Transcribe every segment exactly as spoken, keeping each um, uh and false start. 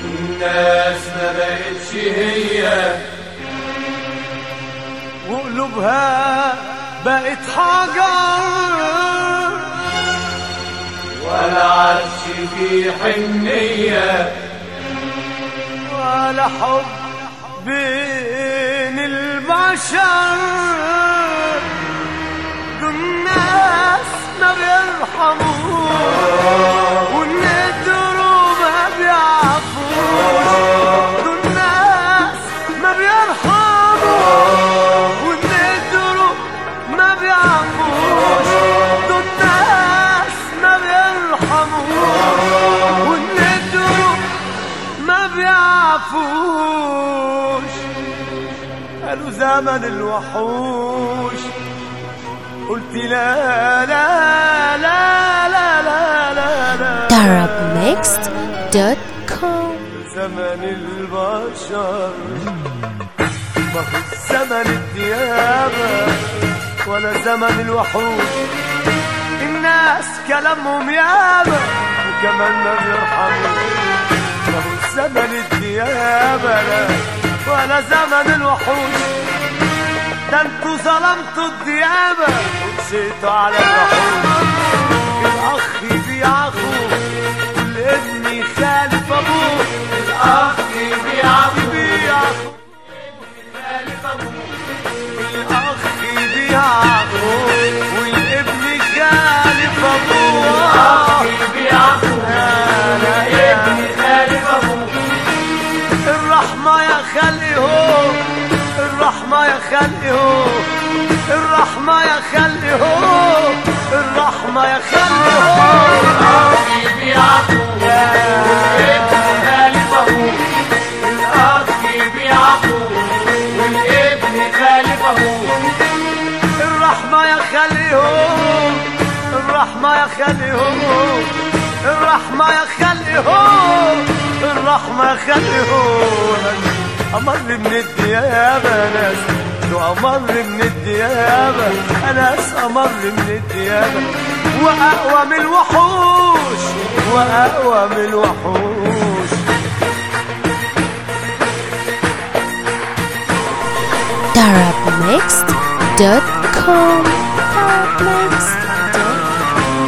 الناس ما بقتش هي وقلوبها بقت حجر ولا عادش في حنية ولا حب بين البشر. دول الناس ما بيرحموش والندروا ما بيعفوش. دول الناس ما بيرحموش والندروا ما بيعفوش. دول الناس ما بيرحموش والندروا ما بيعفوش. قالوا زمن الوحوش، قلت لا لا لا لا لا لا لا Arab Mixed دوت كوم. زمن البشر ما هو زمن الديابة ولا زمن الوحوش. الناس كلامهم ياما وكمان ما بيرحموش. ما هو زمن الديابة ولا زمن الوحوش. ده انتوا ظلمتوا الديابة ومشيتوا على الوحوش. الأخ يبيع أخوه والابن يخالف أبوه. الأخ يبيع أخوه يخالف أبوه. الأخ يبيع أخوه والابن يخالف أبوه. الأخ يبيع أخوه والابن يخالف أبوه. الرحمة يا خلقي هو، الرحمة يا خلقي هو، الرحمة يا خلقي هو، الرحمة يا خلقي هو. الأخ يبيع أخوه والابن يخالف أبوه. الأخ يبيع أخوه والابن يخالف أبوه. الرحمة يا خلقي هو، الرحمة يا خلقي هو، الرحمة يا خلقي هو، الرحمة يا خلقي هو. أمر من الديابة ناس، لو أمر من الديابة ناس، أمر من الديابة وأقوى من الوحوش، وأقوى من الوحوش. Arab Mixed دوت كوم. Arab Mixed دوت كوم.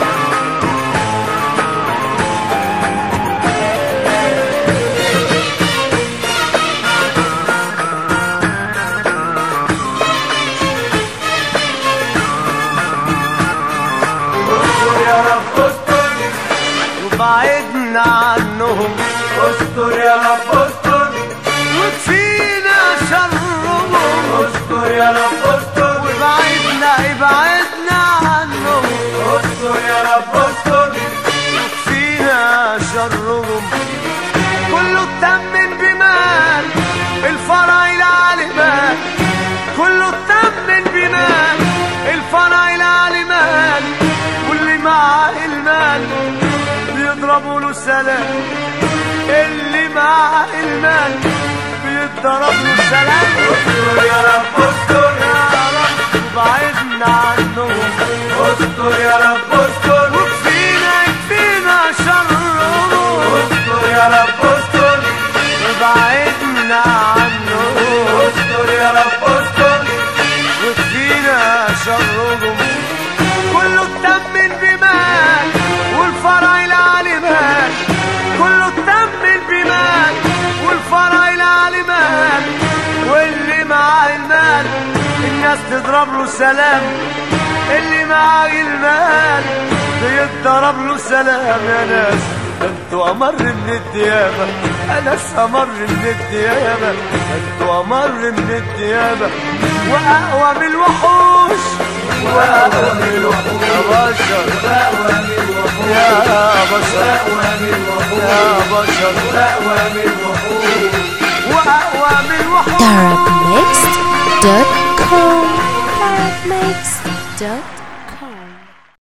وبعدنا عنهم استر يا رب استر، وكفينا شرهم. استر يا رب استر، وبعدنا ابعدنا عنهم. استر يا رب استر، وكفينا شرهم. كله اتمن بمال الفرع العالي مال. كله اتمن بمال الفرع العالي مال. واللي معاه المال بيضربوا له سلام. اللي معاه المال بيضرب له سلام. استر يا رب استر، يا رب وبعدنا عنهم. استر يا رب استر، وكفينا يكفينا شرهم. استر يا رب استر، وبعدنا عنهم. استر يا رب استر، وكفينا شرهم. كله اتمن بمال والفرع العالي مال. كله اتمن بمال والفرع العالي مال. واللي معاه المال الناس تضرب له سلام. اللي معاه المال بيتضرب له سلام. يا ناس انتوا امر من الديابة، ناس امر من الديابة، انتوا امر من الديابة واقوى من الوحوش، واقوى من الوحوش. يا بشر واقوى من الوحوش، يا بشر واقوى من الوحوش، يا بشر واقوى من الوحوش، واقوى من الوحوش. Arab Mixed دوت كوم. Arab Mixed دوت كوم.